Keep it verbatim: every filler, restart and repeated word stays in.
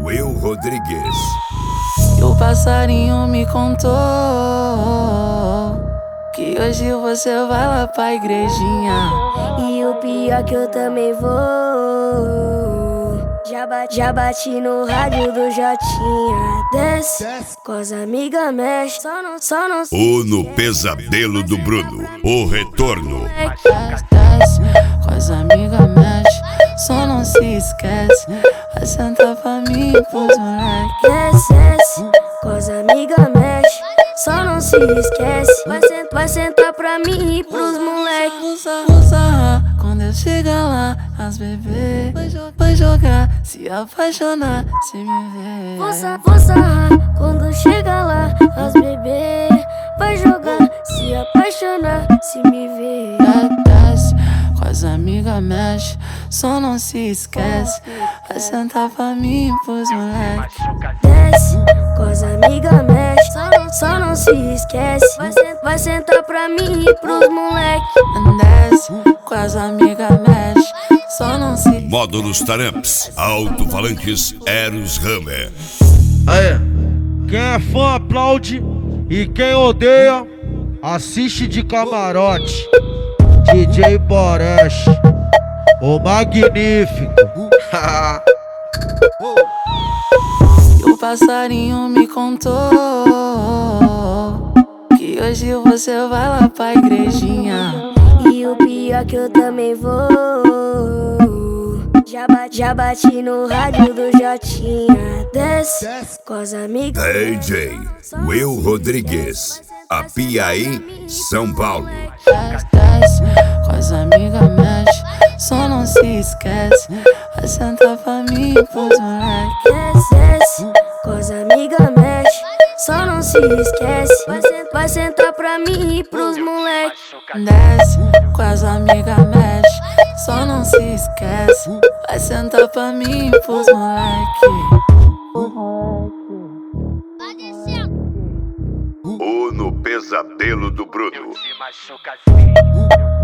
Will Rodrigues. E o passarinho me contou que hoje você vai lá pra igrejinha. E o pior que eu também vou. Já bati, já bati no rádio do Jotinha. Desce, com as amigas mexe. Só não, só não O No Pesadelo do Bruno, o retorno. Desce, desce, com as amigas mexe. Só não se esquece, vai sentar pra mim e pros moleque. Desce, desce, com as amigas mexe. Só não se esquece, vai sentar, vai sentar pra mim e pros moleque. Usa, usa, quando eu chegar lá, as bebê vai, jo vai jogar, se apaixonar, se me ver. Força, força, quando chega lá, as bebê vai jogar, se apaixonar, se me ver. Desce, com as amigas mexe, só não se esquece, vai sentar pra mim e pros moleque. Desce, com as amigas mexe, só não, só não se esquece, vai, sent, vai sentar pra mim e pros moleque. Desce, com as amigas mexe, só não se... Módulos Taramps, alto-falantes Eros Hammer. Aí, quem é fã aplaude e quem odeia assiste de camarote. D J Boresh, o magnífico. E o passarinho me contou que hoje você vai lá pra igrejinha. E o pior que eu também vou. Já bati, já bati no rádio do Jotinha. Desce, com as amigas. D J Will Rodrigues, Apiaí, São Paulo. Desce, desce, com as amigas mexe, só não se esquece, vai sentar pra mim e pros moleque. Desce, desce, com as amigas mexe, só não se esquece, vai, sent, vai sentar pra mim e pros moleque. Desce, com as amigas mexe, só não se esquece, vai sentar pra mim e pros moleque. O No Pesadelo do Bruno. Se machuca assim.